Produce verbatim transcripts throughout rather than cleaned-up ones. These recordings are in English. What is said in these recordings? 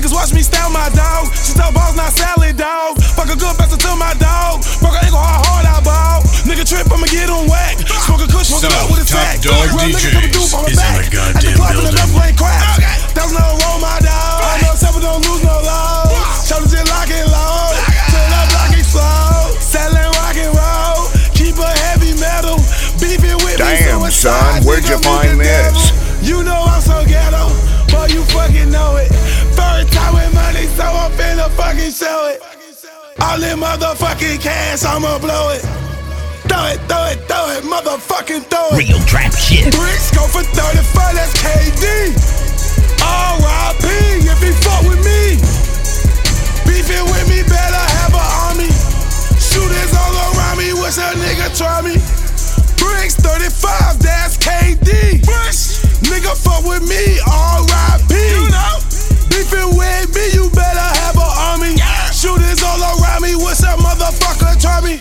Niggas watch me style my dog. She tell balls not salad, dog. Fuck a good bastard to my dog. Broke a ankle hard, hard I ball. Nigga trip, I'ma get on whack. Smoke a kush, smoke it up with a sack. Top Dog D Js is in the goddamn building. That's no roll, my dog. I know seven don't lose no love. Shoulders just lock and low. Till I block it slow. Selling rock and roll. Keep a heavy metal. Beefing with me. Damn, son, where'd you find this? You know I'm so ghetto. Boy, you fucking know it. Third time with money, so I'm finna fucking show it. All in motherfucking cash, I'ma blow it. Throw it, throw it, throw it, motherfucking throw it. Real trap shit. Bricks go for thirty-five, that's K D. R I P if he fuck with me. Beefing with me, better have an army. Shooters all around me, wish a nigga try me. Bricks thirty-five, that's K D. Bricks. Nigga fuck with me, R I P. You know. Beefing with me, you better have an army. Yeah. Shooters all around me, wish a motherfucker try me.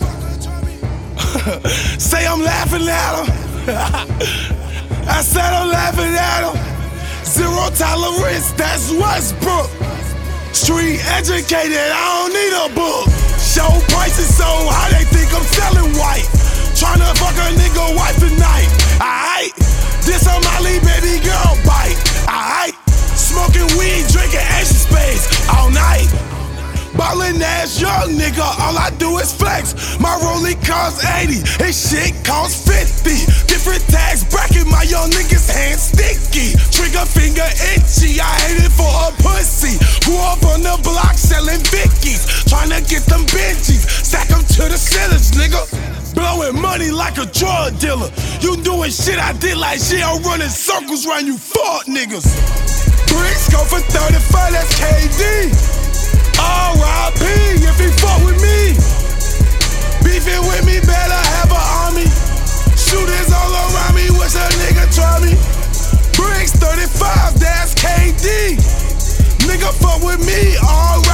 Say I'm laughing at him. I said I'm laughing at him. Zero tolerance, that's Westbrook. Street educated, I don't need a book. Show prices so high, they think I'm selling white. Tryna fuck a nigga wife tonight. Aight, this a Molly baby girl bite. Aight, smoking weed, drinking extra space all night. Ballin' ass young nigga, all I do is flex. My rollie costs eighty, his shit costs fifty. Different tax bracket, my young niggas hands sticky. Trigger finger itchy, I hate it for a pussy. Grew up on the block selling Vickies. Tryna get them Benjis, stack them to the ceilings, nigga. Blowing money like a drug dealer. You doing shit I did like shit, I'm running circles around you fuck niggas. Bricks go for thirty-five, that's K D. R I P if he fuck with me. Beefing with me, better have an army. Shooters all around me, wish a nigga try me. Bricks thirty-five, that's K D. Nigga fuck with me, R